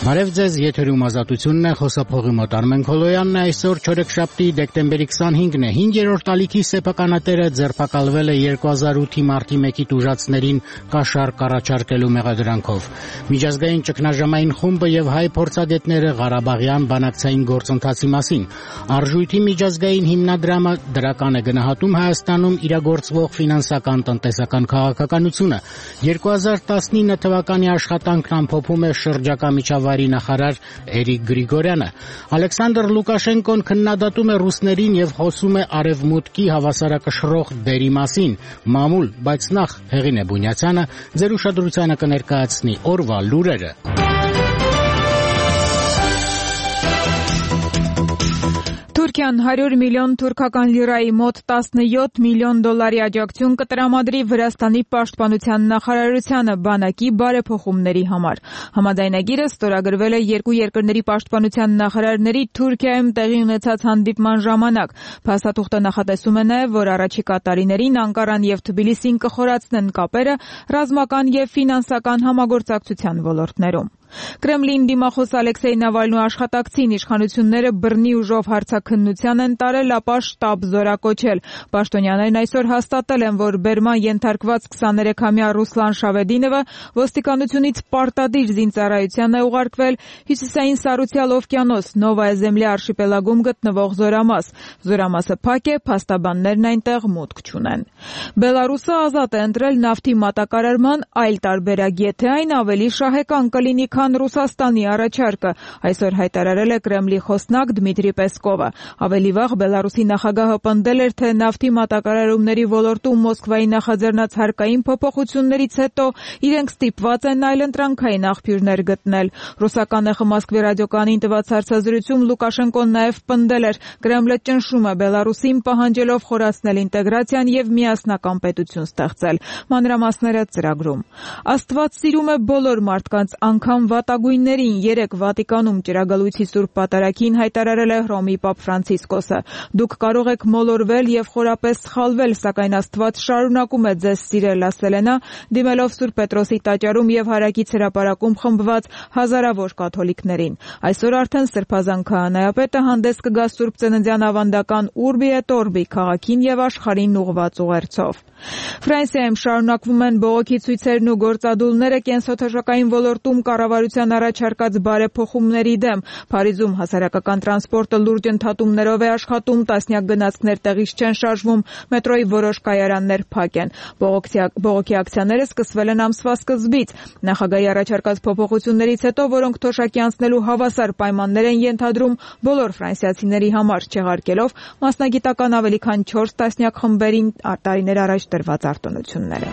Բարև ձեզ, եթերում Ազատությունն է, խոսափողի մոտ Արմեն Քոլոյանն է, այսօր չորեքշաբթի դեկտեմբերի 25-ն է, 5-րդ ալիքի սեփականատերը ձերբակալվել է 2008-ի մարտի 1-ի տուժածներին կաշառք առաջարկելու մեղադրանքով։ Միջազգային ճգնաժամային խումբը եւ հայ փորձագետները Ղարաբաղյան բանակցային գործընթացի մասին։ Արժույթի միջազգային հիմնադրամը դրական է գնահատում Հայաստանում իրագործվող ֆինանսական տնտեսական քաղաքականությունը։ 2019 թվականի աշխատանքն ամփոփում է շրջակա միջավայրի նախարար Էրիկ Գրիգորյանը։ Ալեքսանդր Լուկաշենկոն քննադատում է ռուսներին եւ խոսում է արևմուտքի հավասարակշռող դերի մասին։ Մամուլ, բայց նախ Հեղինե Բունյացյանը ձեր ուշադրությանը կներկայացնի օրվա լուրերը։ Թուրքիան 100 միլիոն թուրքական լիրայի մոտ 17 միլիոն դոլարի աջակցություն կտրամադրի Վրաստանի պաշտպանության նախարարությանը բանակի բարեփոխումների համար։ Համաձայնագիրը ստորագրվել է երկու երկրների պաշտպանության նախարարների Թուրքիայում տեղի ունեցած հանդիպման ժամանակ։ Փաստաթուղթը նախատեսում է նաև, որ առաջիկա տարիներին Անկարան եւ Թբիլիսին կխորացնեն կապերը ռազմական եւ ֆինանսական համագործակցության ոլորտներում։ Կրեմլին դիմախոս Ալեքսեյ Նավալնու աշխատակցին իշխանությունները բռնի ուժով հարցաքննության են տարել, ապա շտաբ զորակոչել։ Պաշտոնյաներն այսօր հաստատել են, որ բերման ենթարկված 23-ամյա Ռուսլան Շավեդինովը ոստիկանությունից պարտադիր զինծառայության է ուղարկվել հյուսիսային Սառուցյալ օվկիանոս Նովայա Զեմլյա արշիպելագում գտնվող զորամաս։ Զորամասը փակ է, փաստաբաններն այնտեղ մուտք չունեն։ Բելարուսը ազատ է ընտրել նավթի մատակարարման այլ տարբերակ, եթե այն ավելի շահեկան կլինի քան Ռուսաստանի առաջարկը, այսօր հայտարարել է Կրեմլի խոսնակ Դմիտրի Պեսկովը։ Ավելի վաղ Բելարուսի նախագահը պնդել էր, թե նավթի մատակարարումների ոլորտում Մոսկվայի նախաձեռնած հարկային փոփոխություններից հետո իրենք ստիպված են այլընտրանքային աղբյուրներ գտնել։ Ռուսական ԵԽ Մոսկվի ռադիոկայանին տված հարցազրույցում Լուկաշենկոն նաև պնդել էր, Կրեմլը ճնշում է Բելարուսին, պահանջելով խորացնել ինտեգրացիան եւ միասնական պետություն ստեղծել։ Մանրամասները ծրագրում։ Աստված սիրում է բոլոր մարդկանց, անգամ վատագույններին, 3 Վատիկանում ճրագալույցի Սուրբ Պատարագին հայտարարել է Հռոմի Պապ Ֆրանցիսկոսը։ Դուք կարող եք մոլորվել եւ խորապես սխալվել, սակայն Աստված շարունակում է ձեզ սիրել, ասել է նա, դիմելով Սուրբ Պետրոսի տաճարում եւ հարակից հրապարակում խմբված հազարավոր կաթոլիկներին։ Այսօր արդեն Սրբազան քահանայապետը հանդես կգա Սուրբ Ծննդյան ավանդական Urbi et Orbi քաղաքին եւ աշխարհին ուղղված ուղերձով։ Ֆրանսիայում շարունակվում են բողոքի ցույցերն ու գործադուլները կենսաթոշակային ոլորտում կառավարության առաջարկած բարեփոխումների դեմ։ Փարիզում հասարակական տրանսպորտը լուրջ ընդհատումներով է աշխատում, տասնյակ գնացքներ տեղից չեն շարժվում, մետրոյի որոշ կայարաններ փակ են։ Բողոքի ակցիաները սկսվել են ամսվա սկզբից։ Նախագահի առաջարկած փոփոխություններից հետո, որոնք թոշակի անցնելու հավասար պայմաններ են ենթադրում բոլոր ֆրանսիացիների համար, չեղարկելով մասնագիտական ավելի քան 4 տասնյակ խմբերին տարիներ առաջ տրված արտոնությունները։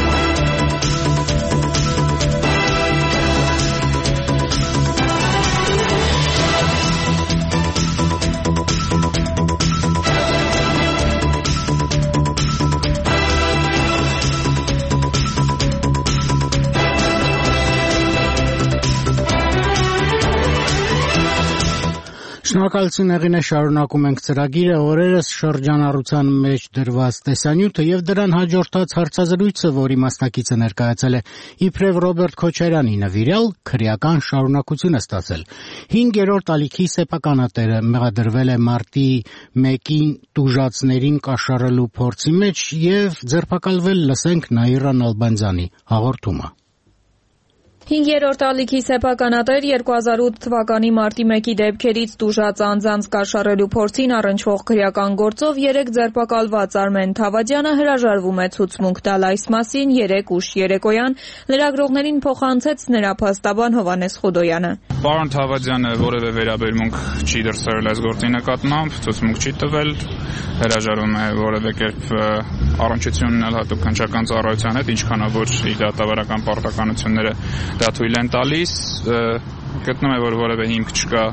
Շնորհակալություն Հեղինե, շարունակում ենք ծրագիրը, օրերս շրջանառության մեջ դրված տեսանյութը եւ դրան հաջորդած հարցազրույցը, որի մասնակիցը ներկայացել է իբրև Ռոբերտ Քոչարյանի նվիրյալ, քրեական շարունակություն է ստացել։ 5-րդ ալիքի սեփականատերը մեղադրվել է մարտի 1-ին տուժածներին կաշառելու փորձի մեջ եւ ձերբակալվել, լսենք Նաիրա Նալբանդյանի հաղորդումը։ 5-րդ ալիքի սեփականատեր 2008 թվականի մարտի 1-ի դեպքերից տուժած անձանց կաշառելու փորձին առնչվող քրեական գործով 3 ձերբակալված Արմեն Թավադյանը հրաժարվում է ցուցմունք տալ այս մասին 3 ուշ երեկոյան լրագրողներին փոխանցեց նրա փաստաբան Հովհաննես Խուդոյանը։ Պարոն Թավադյանը որևէ վերաբերմունք չի դրսևորել այս գործի նկատմամբ, ցուցմունք չի տվել, հրաժարվում է որևէ կերպ առնչություն ունել հատուկ քննչական ծառայության հետ, ինչքանով որ իր դատավարական պարտականությունները դա թույլ են տալիս, գտնում է, որ որևէ հիմք չկա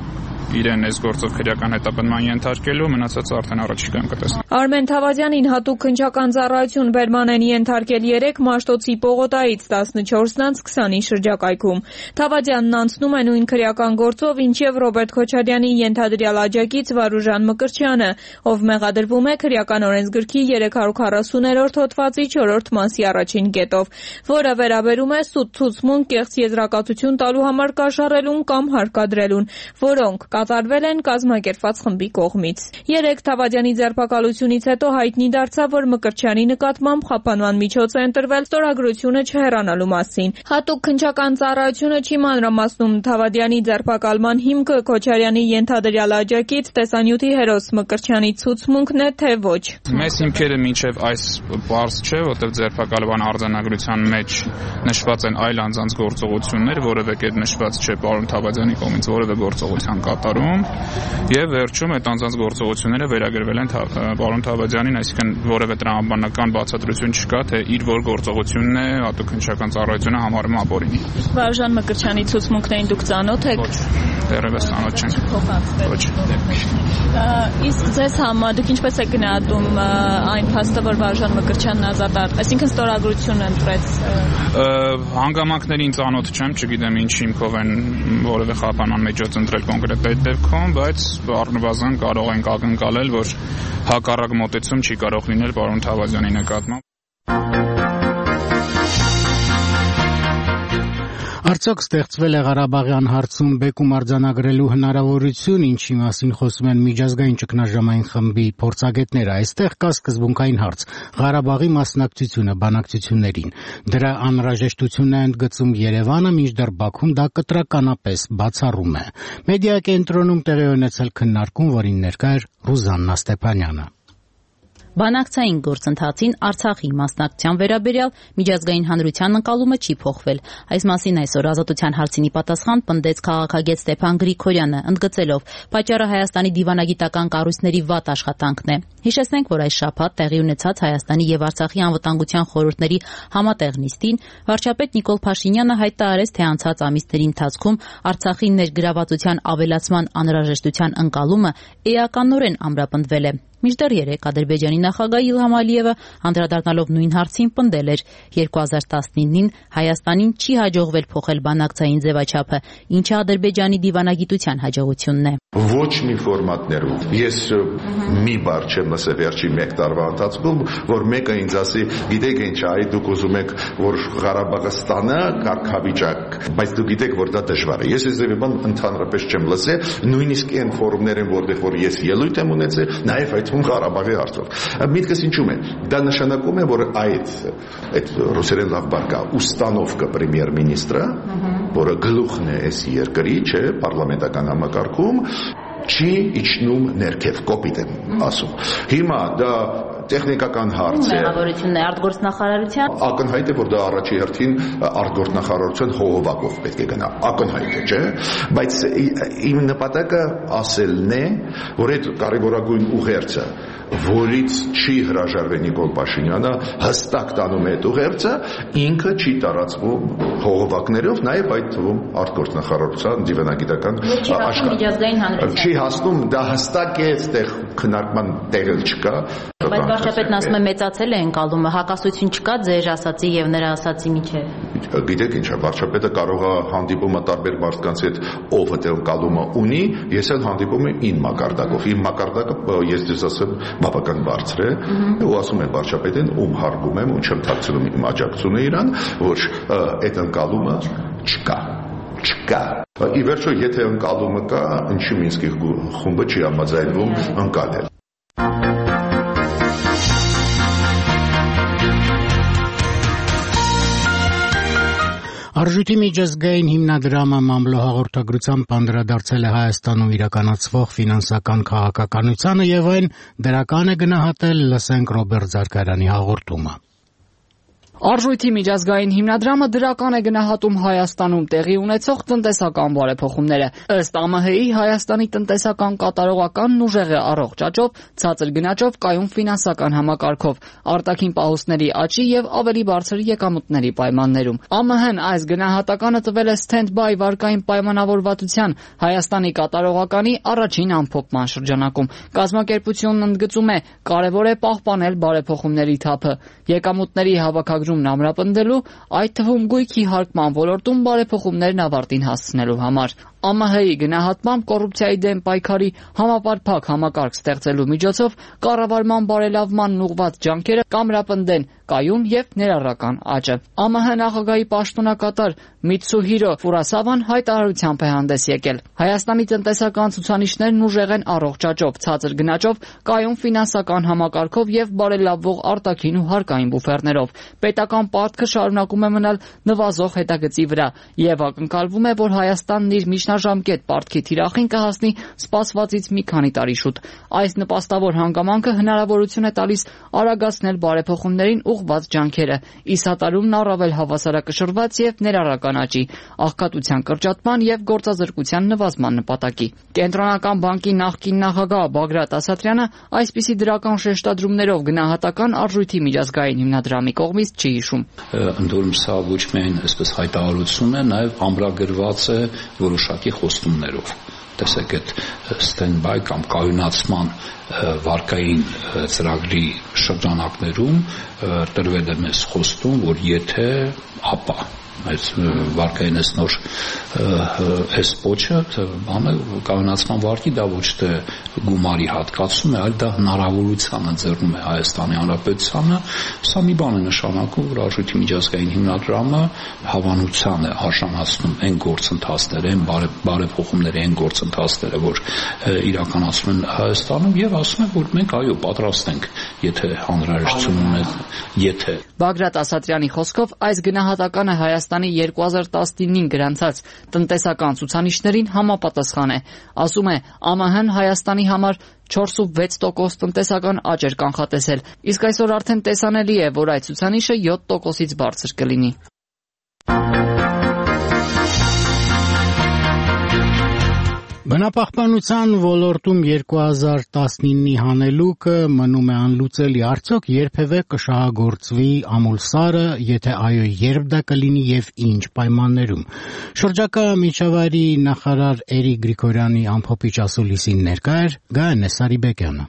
իրեն այս գործով քրեական հետապնդման ենթարկելու, մնացածը արդեն առաջիկայում կտեսնենք։ Արմեն Թավադյանին հատուկ քննչական ծառայություն բերման են ենթարկել 3 Մաշտոցի Պողոտայից 14:20-ի շրջակայքում։ Թավադյանն անցնում է նույն քրեական գործով, ինչև Ռոբերտ Քոչարյանի ենթադրյալ աջակից Վարուժան Մկրտչյանը, ով մեղադրվում է քրեական օրենսգրքի 340-րդ հոդվածի 4-րդ մասի առաջին կետով, որը վերաբերում է սուտ ցուցմունք կեղծ եզրակացություն տալու համար կաշառելուն կամ հարկադրելուն, որոնք կատարվել են կազմակերպված խմբի կողմից։ 3 Թավադյանի ձերբակալությունից հետո հայտնի դարձավ, որ Մկրտչյանի նկատմամբ խափանման միջոց է ընտրվել ստորագրությունը չհեռանալու մասին։ Հատուկ քննչական ծառայությունը չի մանրամասնում Թավադյանի ձերբակալման հիմքը Քոչարյանի ենթադրյալ աջակից տեսանյութի հերոս Մկրտչյանի ցուցմունքն է, թե ոչ։ Մեծ հիմքերը մինչև այս բարձ չէ, որտեղ ձերբակալման արձանագրության մեջ նշված են այլ անձանց գործողություններ, որևէ կերպ նշված չէ պարոն Թավադյանի կողմից որևէ գործողության կատարում, եւ վերջում այդ անձանց գործողությունները վերագրվել են պարոն Թավադյանին, այսինքն որևէ տրամաբանական բացատրություն չկա, թե իր որ գործողությունն է հատուկ քննչական ծառայությունը համարում ապօրինի։ Վարուժան Մկրտչյանի ցուցմունքներին դուք ծանոթ եք։ Ոչ, դեռևս ծանոթ չենք։ Ոչ։ Իսկ ձեզ համար դուք ինչպես եք գնահատում այն փաստը, որ Վարուժան Մկրտչյանն ազատ, այսինքն ստորագրություն ընտրեց։ Հանգամանքներին ծանոթ չեմ, չգիտեմ ինչ հիմքով են որևէ խափանման միջոց ընտրել կոնկրետ այդ դեպքում, բայց առնվազն կարող ենք ակնկալել, որ հակառակ մոտեցում չի կարող լինել պարոն Թավադյանի նկատմամբ։ Արդյոք ստեղծվել է Ղարաբաղյան հարցում բեկում արձանագրելու հնարավորություն, ինչի մասին խոսում են միջազգային ճգնաժամային խմբի փորձագետները, այստեղ կա սկզբունքային հարց՝ Ղարաբաղի մասնակցությունը բանակցություններին։ Դրա անհրաժեշտությունն է ընդգծում Երևանը, մինչդեռ Բաքուն դա կտրականապես բացառում է։ Մեդիա կենտրոնում տեղի ունեցել քննարկում, որին ներկա էր Ռուզաննա Ստեփանյանը։ Բանակցային գործընթացին Արցախի մասնակցության վերաբերյալ միջազգային հանրության ընկալումը չի փոխվել։ Այս մասին այսօր Ազատության հարցինի պատասխան պնդեց քաղաքագետ Ստեփան Գրիգորյանը, ընդգծելով՝ պատճառը Հայաստանի դիվանագիտական կառույցների վատ աշխատանքն է։ Հիշեցնենք, որ այս շաբաթ տեղի ունեցած Հայաստանի եւ Արցախի անվտանգության խորհուրդների համատեղ նիստին վարչապետ Նիկոլ Փաշինյանը հայտարարեց, թե անցած ամիսների ընթացքում Արցախի ներգրավվածության ավելացման անհրաժեշտության ընկալումը էականորեն ամրապնդվել է։ Մինչդեռ երեկ Ադրբեջանի նախագահ Իլհամ Ալիևը անդրադառնալով նույն հարցին պնդել էր՝ 2019-ին Հայաստանին չի հաջողվել փոխել բանակցային ձևաչափը, ինչը Ադրբեջանի դիվանագիտության հաջողությունն է։ Ոչ մի ֆորմատներում։ Ես մի բառ չեմ լսել վերջին 1 տարվա ընթացքում, որ մեկը ինձ ասի, գիտեք ինչ, այ դուք ուզում եք, որ Ղարաբաղը ստանա կարգավիճակ, բայց դուք գիտեք, որ դա դժվար է։ Ես այս ձևաբան ընդհանրապես չեմ լսել, նույնիսկ այն ֆորումներում, որտեղ որ ես ելույթ եմ ունեցել, նաև այդ Ղարաբաղի հարցով։ Միտքս ինչու՞մ է։ Դա նշանակում է, որ այդ ռուսերեն լավ բառ կա, ուստանովկա պրեմիեր-մինիստրը, որը գլուխն է այս երկրի, չէ, պարլամենտական համակարգում, չի իջնում ներքև, կոպիտ եմ ասում։ Հիմա դա տեխնիկական հարց է։ Մեղավորությունն է արտգործնախարարության։ Ակնհայտ է, որ դա առաջի հերթին արտգործնախարարության հողովակով պետք է գնա։ Ակնհայտ է, չէ՞։ Բայց իմ նպատակը ասելն է, որ այդ կարևորագույն ուղերձը, որից չի հրաժարվել Նիկոլ Փաշինյանը, հստակ տանում է այդ ուղերձը, ինքը չի տարածվում հողովակներով, նաև այդ թվում արտգործնախարարության դիվանագիտական աշխատանք։ Չի հասնում, դա հստակ է, այդտեղ քննարկման տեղ չկա։ Բայց վարչապետն ասում է մեծացել է ընկալումը, հակասություն չկա ձեր ասացի եւ նրա ասացի միջեւ։ Գիտեք ինչ է, վարչապետը կարող է հանդիպումը տարբեր մարդկանց հետ, ով այդ ընկալումը ունի, ես էլ հանդիպում եմ իմ մակարդակով։ Իմ մակարդակը ես դες ասեմ բավական բարձր է, ու ասում եմ վարչապետին, ում հարգում եմ, ու չեմ թաքցնում իմ աջակցությունը իրան, որ այդ ընկալումը չկա։ Ի վերջո, եթե ընկալումը կա, ինչի Մինսկի խումբը չի համաձայնվում ընկալել։ Արժույթի միջազգային հիմնադրամը մամլո հաղորդագրությամբ անդրադարձել է Հայաստանում իրականացվող ֆինանսական քաղաքականությանը եւ այն դրական է գնահատել, լսենք Ռոբերտ Զարգարյանի հաղորդումը։ Արժույթի միջազգային հիմնադրամը դրական է գնահատում Հայաստանում տեղի ունեցող տնտեսական բարեփոխումները։ Ըստ ԱՄՀ-ի Հայաստանի տնտեսական կատարողականն ուժեղ է առողջ աճով, ցածր գնաճով, կայուն ֆինանսական համակարգով, արտաքին պահուստների աճի եւ ավելի բարձր եկամուտների պայմաններում։ ԱՄՀ-ն այս գնահատականը տվել է stand-by վարկային պայմանավորվածության Հայաստանի կատարողականի առաջին ամփոփման շրջանակում։ Կազմակերպությունն ընդգծում է, կարևոր է պահպանել բարեփոխումների թափը, եկամուտների հավաքագրումն ամրապնդելու, այդ թվում գույքի հարկման ոլորտում բարեփոխումներն ավարտին հասցնելու համար։ ԱՄՀ-ի գնահատմամբ կոռուպցիայի դեմ պայքարի համապարփակ համակարգ ստեղծելու միջոցով կառավարման բարելավմանն ուղղված ջանքերը կամրապնդեն կայուն եւ ներառական աճը։ ԱՄՀ նախագահի պաշտոնակատար Միցուհիրո Ֆուրասավան հայտարարությամբ է հանդես եկել։ Հայաստանի տնտեսական ցուցանիշներն ուժեղ են առողջ աճով, ցածր գնաճով, կայուն ֆինանսական համակարգով եւ բարելավվող արտաքին ու հարկային բուֆերներով։ Պետական պարտքը շարունակում է մնալ նվազող հետագծի վրա եւ ակնկալվում է, որ Հայաստանն իր միջնաժամկետ պարտքի թիրախին կհասնի սպասվածից մի քանի տարի շուտ։ Այս նպաստավոր հանգամանքը հնարավորություն է տալիս արագացնել բարեփոխումներին ուղղված ջանքերը, ի սատարումն առավել հավասարակշռված եւ ներառական աճի, աղքատության կրճատման եւ գործազրկության նվազման նպատակի։ Կենտրոնական բանկի նախկին նախագահ Բագրատ Ասատրյանը այսպիսի դրական շեշտադրումներով գնահատական արժույթի միջազգային հիմնադրամի կողմից չի հիշում։ Ընդ որում սա ոչ միայն այսպես հայտարարություն է, նաեւ ամրագրված է որոշակի խոստումներով։ Տեսեք, այդ stand-by կամ կայունացման վարկային ծրագրի շրջանակներում տրվել է մեզ խոստում, որ եթե ապա այս վարկային նոր այս փոչը բանը կայունացման վարկի դա ոչ թե գումարի հատկացում է, այլ դա հնարավորության ընձեռում է Հայաստանի Հանրապետությանը։ Սա մի բան է նշանակում, որ արժույթի միջազգային հիմնադրամը հավանության է արժանացնում այն գործընթացները, այն բարեփոխումները, այն գործընթացները, որ իրականացվում են Հայաստանում եւ ասում է, որ մենք այո պատրաստ ենք, եթե անհրաժեշտություն ունենք, Բագրատ Ասատրյանի խոսքով այս գնահատականը Հայաստանի 2015 գրանցած տնտեսական ցուցանիշներին համապատասխան է։ Ասում է, ԱՄՀ-ն Հայաստանի համար 4.6% տնտեսական աճ էր կանխատեսել, իսկ այսօր արդեն տեսանելի է, որ այդ ցուցանիշը 7%-ից բարձր կլինի։ Բնապահպանության ոլորտում 2019-ի հանելուկը մնում է անլուծելի, արդյոք երբևէ կշահագործվի ամուլսարը, եթե այո, երբ դա կլինի եւ ինչ պայմաններում։ Շրջակա միջավայրի նախարար Էրիկ Գրիգորյանի ամփոփիչ ասուլիսին ներկա էր Գայանե Սարիբեկյանը։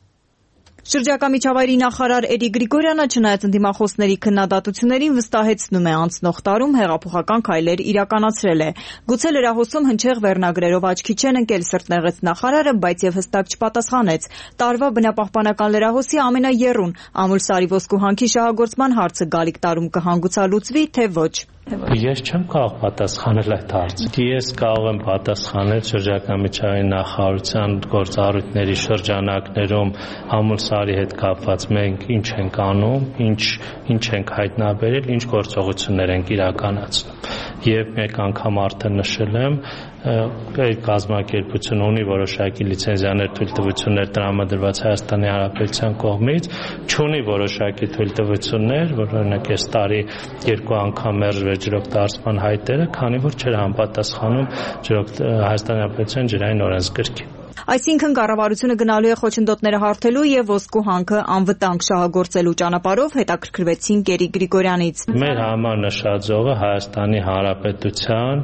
Շրջակա միջավայրի նախարար Էրիկ Գրիգորյանը չնայած ընդդիմախոսների քննադատություններին վստահեցնում է անցնող տարում հեղափոխական քայլեր իրականացրել է։ Գուցե լրահոսում հնչեղ վերնագրերով աչքի չեն ընկել սրտնեղեց նախարարը, բայց եւ հստակ չպատասխանեց։ Տարվա բնապահպանական լրահոսի ամենաեռուն ամուլսարի ոսկու հանքի շահագործման հարցը գալիք տարում կհանգուցալուծվի, թե ոչ։ Ես չեմ կարող պատասխանել այդ հարցին։ Ես կարող եմ պատասխանել շրջակա միջավայրի նախարարության գործառույթների շրջանակներում ամուլսարի հետ կապված մենք ինչ ենք անում, ինչ ենք հայտնաբերել, ինչ գործողություններ ենք իրականացնում։ Եվ մեկ անգամ արդեն նշել եմ, կազմակերպությունը ունի որոշակի լիցենզիաներ, թույլտվություններ տրամադրված Հայաստանի Հանրապետության կողմից, չունի որոշակի թույլտվություններ, որ օրինակ այս տարի 2 անգամ մերժվեց ջրօգտագործման հայտերը, քանի որ չէր համապատասխանում Հայաստանի Հանրապետության ջրային օրենսգրքին։ Այսինքն կառավարությունը գնալու է խոչընդոտները հարթելու եւ ոսկու հանքը անվտանգ շահագործելու ճանապարհով, հետաքրքրվեցին Էրիկ Գրիգորյանից։ Մեր համար նշաձողը Հայաստանի Հանրապետության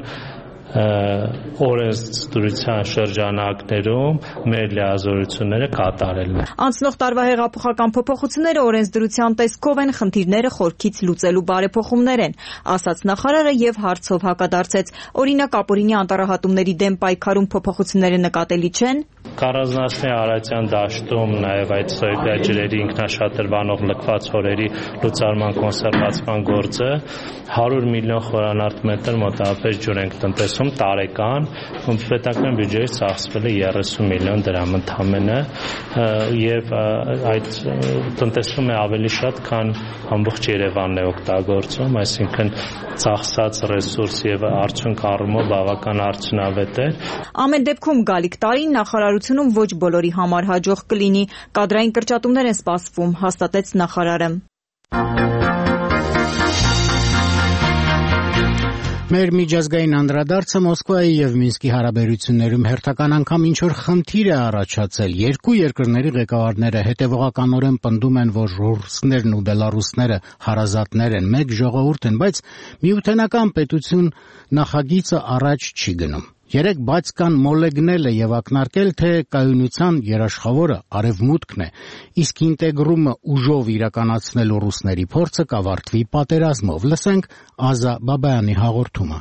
օրենսդրության շրջանակներում մեր լիազորությունները կատարելն է։ Անցնող տարվա հեղափոխական փոփոխությունները օրենսդրության տեսքով են, խնդիրները խորքից լուծելու բարեփոխումներ են, ասաց նախարարը եւ հարցով հակադարձեց։ Օրինակ ապօրինի անտառահատումների դեմ պայքարում փոփոխությունները նկատելի չեն։ Կառանձնացնի Արարատյան դաշտում նաև այդ սոյդա ջրերի ինքնաշատրվանող լքված հորերի լուծարման կոնսերվացման գործը 100 միլիոն խորանարդ մետր մոտավորապես ջուր ենք տնտեսում տարեկան, պետական բյուջեից ծախսվել է 30 միլիոն դրամ ընդամենը եւ այդ տնտեսում է ավելի շատ, քան ամբողջ Երևանն է օգտագործում, այսինքն ծախսած ռեսուրս եւ արդյունք առումով բավական արդյունավետ է։ Ամեն դեպքում գալիք տարին նախարարությունում ոչ բոլորի համար հաջող կլինի, կադրային կրճատումներ են սպասվում, հաստատեց նախարարը։ Մեր միջազգային անդրադարձը Մոսկվայի եւ Մինսկի հարաբերություններում հերթական անգամ ինչ-որ խնդիր է առաջացել։ Երկու երկրների ղեկավարները հետևողականորեն պնդում են, որ ռուսներն ու բելարուսները հարազատներ են, մեկ ժողովուրդ են, բայց միութենական պետություն նախագիծը առաջ չի գնում։ Երեք բաց կան մոլեգնել է եւ ակնարկել, թե կայունության երաշխավորը արևմուտքն է, իսկ ինտեգրումը ուժով իրականացնելու ռուսների փորձը կավարտվի պատերազմով։ Լսենք Ազա Բաբայանի հաղորդումը։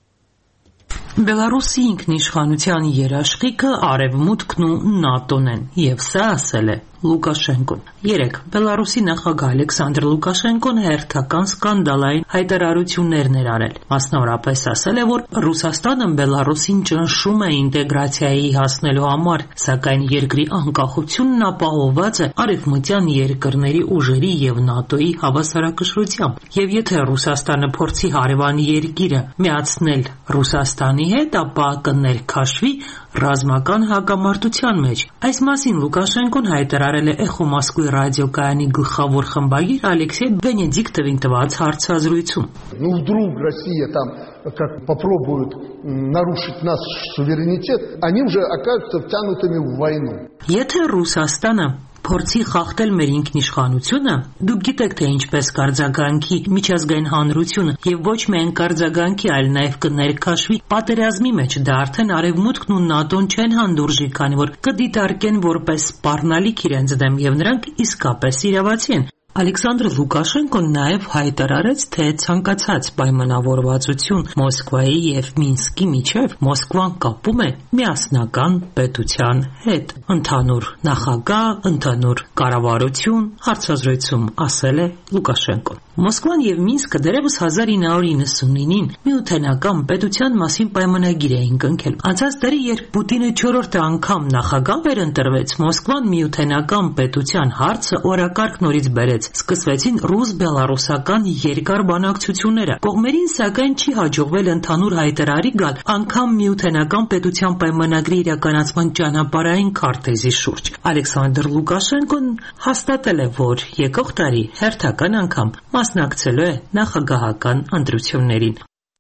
Բելարուսի ինքնիշխանության երաշխիքը արևմուտքն ու ՆԱՏՕ-ն են, եւ սա ասել է Լուկաշենկոն։ Երեք Բելարուսի նախագահ Ալեքսանդր Լուկաշենկոն հերթական սկանդալային հայտարարություններ էր արել։ Մասնավորապես ասել է, որ Ռուսաստանը Բելարուսին ճնշում է ինտեգրացիայի հասնելու համար, սակայն երկրի անկախությունն ապահովված է արևմտյան երկրների ուժերի եւ ՆԱՏՕ-ի հավասարակշռությամբ։ Եվ եթե Ռուսաստանը փորձի հարևան երկիրը միացնել Ռուսաստանի հետ, ապա կներքաշվի ռազմական հակամարտության մեջ։ Այս մասին Լուկաշենկոն հայտարարել է Էխո Մոսկվի ռադիոկայանի գլխավոր խմբագիր Ալեքսեյ Բենեդիկտովին տված հարցազրույցում։ Вдруг Россия там как попробуют нарушить наш суверенитет, они уже окажутся втянутыми в войну. Եթե Ռուսաստանը փորձի խախտել մեր ինքնիշխանությունը, դուք գիտեք, թե ինչպես կարձագանքի միջազգային հանրությունը եւ ոչ միայն կարձագանքի, այլ նաեւ կներքաշվի պատերազմի մեջ, դա արդեն արևմուտքն ու ՆԱՏՕ-ն չեն հանդուրժի, քանի որ կդիտարկեն որպես սպառնալիք իրենց դեմ եւ նրանք իսկապես իրավացի են։ Ալեքսանդր Լուկաշենկոն նաև հայտարարեց, թե ցանկացած պայմանավորվածություն Մոսկվայի եւ Մինսկի միջև Մոսկվան կապում է միասնական պետության հետ։ Ընդհանուր նախագահ, ընդհանուր կառավարություն, հարցազրույցում ասել է Լուկաշենկոն։ Մոսկվան եւ Մինսկը դեռևս 1999-ին միութենական պետության մասին պայմանագիր էին կնքել։ Անցած տարի, երբ Պուտինը 4-րդ անգամ նախագահ վերընտրվեց, Մոսկվան միութենական պետության հարցը օրակարգ նորից բերեց։ Սկսվեցին ռուս-բելարուսական երկար բանակցությունները։ Կողմերին սակայն չի հաջողվել ընդհանուր հայտարարի գալ անգամ միութենական պետության պայմանագրի իրականացման ճանապարհային քարտեզի շուրջ։ Ալեքսանդր Լուկաշենկոն հաստատել է, որ եկող տարի հերթական անգամ մասնակցելու է նախագահական ընտրություններին։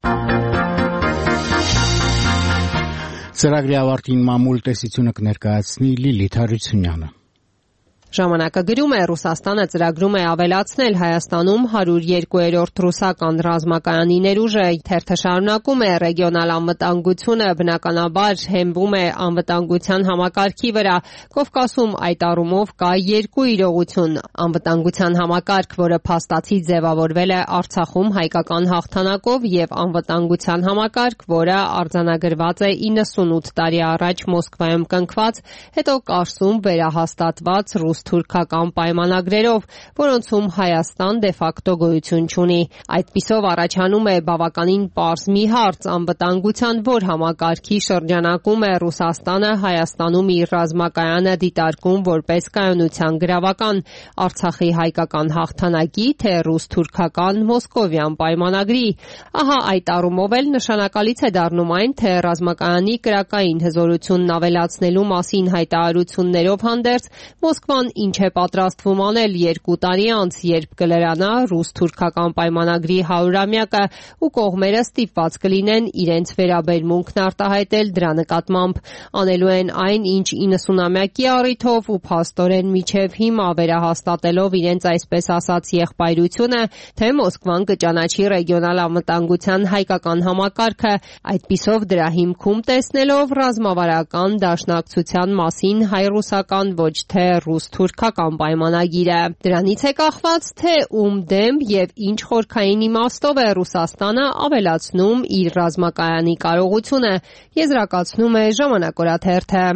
Ծրագրի ավարտին մամուլ տեսությունը կներկայացնի Լիլիթ Հարությունյանը։ Ժամանակը գրում է, Ռուսաստանը ծրագրում է ավելացնել Հայաստանում 102-րդ ռուսական ռազմակայանի ներուժը։ Թերթը շարունակում է, ռեգիոնալ անվտանգությունը բնականաբար հենվում է անվտանգության համակարգի վրա։ Կովկասում այդ առումով կա երկու իրողություն. անվտանգության համակարգ, որը փաստացի ձևավորվել է Արցախում հայկական հաղթանակով, եւ անվտանգության համակարգ, որը արձանագրված է 98 տարի առաջ Մոսկվայում կնքված, հետո Կարսում վերահաստատված ռուս-թուրքական պայմանագրերով, որոնցում Հայաստան դե ֆակտո գոյություն չունի։ Այդպիսով առաջանում է բավականին պարզ մի հարց, անվտանգության որ համակարգի շրջանակում է Ռուսաստանը Հայաստանում իր ռազմակայանը դիտարկում որպես կայունության գրավական, Արցախի հայկական հաղթանակի, թե ռուս-թուրքական մոսկովյան պայմանագրի։ Ահա այդ առումով էլ նշանակալից է դառնում այն, թե ռազմակայանի կրակային հզորությունն ավելացնելու մասին հայտարարություններով հանդերձ Մոսկվան ինչ է պատրաստվում անել 2 տարի անց, երբ կլրանա ռուս-թուրքական պայմանագրի 100-ամյակը ու կողմերը ստիպված կլինեն իրենց վերաբերմունքն արտահայտել դրա նկատմամբ։ Անելու են այն, ինչ 90-ամյակի առիթով ու փաստորեն միջև հիմա վերահաստատելով իրենց այսպես ասած եղբայրությունը, թե Մոսկվան կճանաչի ռեգիոնալ անվտանգության հայկական համակարգը, այդպիսով դրա հիմքում տեսնելով ռազմավարական դաշնակցության մասին հայ-ռուսական ոչ թե ռուս-թուրքական պայմանագիրը։ Դրանից է կախված, թե ում դեմ եւ ինչ խորքային իմաստով է Ռուսաստանը ավելացնում իր ռազմակայանի կարողությունը, եզրակացնում է Ժամանակ օրաթերթը։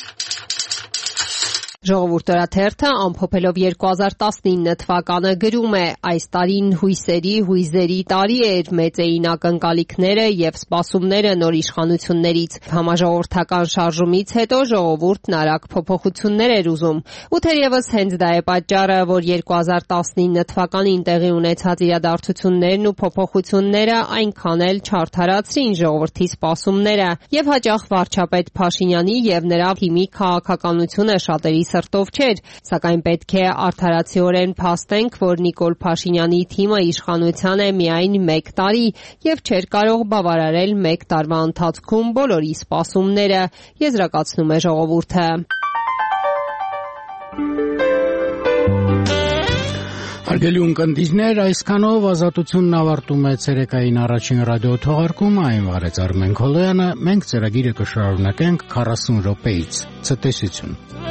Ժողովուրդ օրաթերթը ամփոփելով 2019 թվականը գրում է. այս տարին հույզերի տարի էր, մեծ էին ակնկալիքները եւ սպասումները նոր իշխանություններից։ Համաժողովրդական շարժումից հետո ժողովուրդն արագ փոփոխություններ էր ուզում։ Ու թերևս հենց դա է պատճառը, որ 2019 թվականին տեղի ունեցած իրադարձություններն ու փոփոխությունները այնքան էլ չարդարացրին ժողովրդի սպասումները եւ հաճախ վարչապետ Փաշինյանի եւ նրա թիմի քաղաքականությունը շատերիս սրտով չէր, սակայն պետք է արդարացիորեն փաստենք, որ Նիկոլ Փաշինյանի թիմը իշխանության է միայն 1 տարի եւ չէր կարող բավարարել 1 տարվա ընթացքում բոլորի սպասումները, եզրակացնում է ժողովուրդը։ Հարգելի ունկնդիրներ, այսքանով Ազատությունն ավարտում է ցերեկային առաջին ռադիո թողարկումը, այն վարեց Արմեն Քոլոյանը, մենք ծրագիրը կշարունակենք 40 րոպեից։ Ցտեսություն։